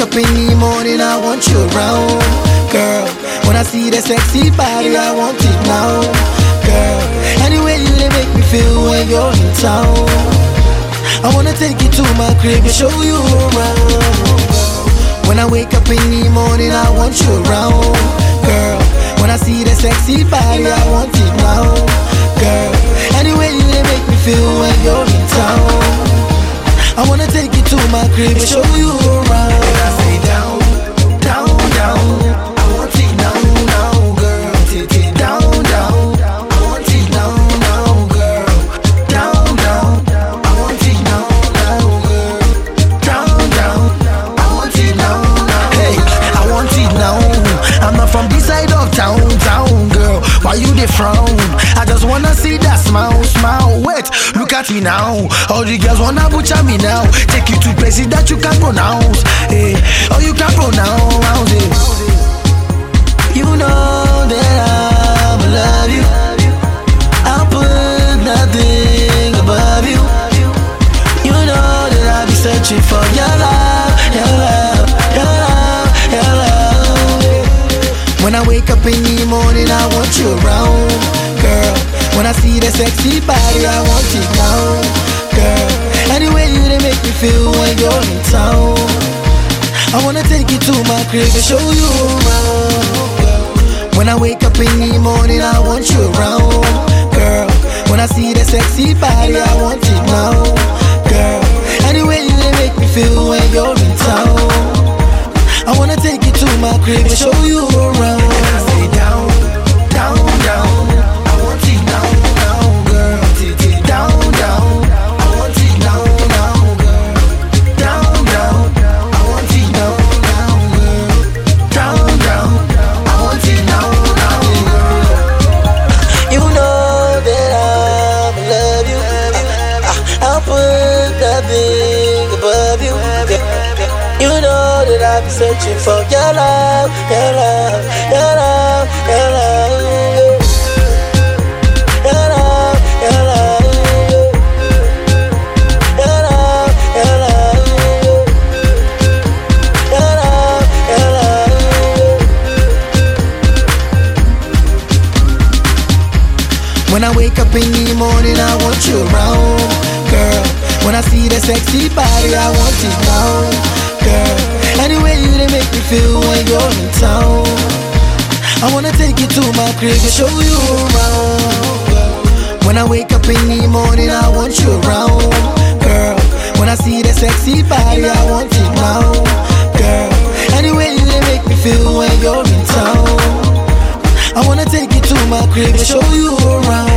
up in the morning, I want you around. Girl, when I see the sexy body, I want it now. Girl, anyway you they make me feel when you're in town. I wanna take you to my crib and show you around. When I wake up in the morning, I want you around. Girl, when I see the sexy body, I want it now. Girl, anyway you they make me feel when you're in town. I wanna take you to my crib and show you around. And I say down, down, down. I want it now, now, girl. Take it down, down. I want it now, now, girl. Down, down. I want it now, now, girl. Down, down. I want it now, now. Hey, I want it now. I'm not from this side of town, town, girl. Why you dey frown? I just wanna see that smile, smile. Wait, look at me now. All the girls wanna butcher me now. Take you to places that you can't pronounce. Hey, oh you can't pronounce it. You know that I'ma love you. I'll put nothing above you. You know that I'll be searching for your love, your love, your love, your love. When I wake up in the morning, I want you around. Girl, when I see the sexy body, I want it now. Girl, anyway you they make me feel when you're in town. I wanna take you to my crib and show you around. When I wake up in the morning, I want you around. Girl, when I see the sexy body, I want it now. Girl, anyway you they make me feel when you're in town. I wanna take you to my crib and show you around. And I say down, down, down. I want it now, now, girl. Take it down, down. I want it now, now, girl. Down, down. I want it now, now, girl. Down, down. I want it now, now, girl. You know that I'ma love you. I'll put nothing above you. You know that I'll be searching for your love, your love, your love, your love, your love, your love, your love, your love, your love, your love. When I wake up in the morning, I want you around, girl. When I see the sexy body, I want it now. Girl, anyway you they make me feel when you're in town. I wanna take you to my crib and show you around. When I wake up in the morning, I want you around. Girl, when I see the sexy body, I want it now. Girl, anyway you they make me feel when you're in town. I wanna take you to my crib and show you around.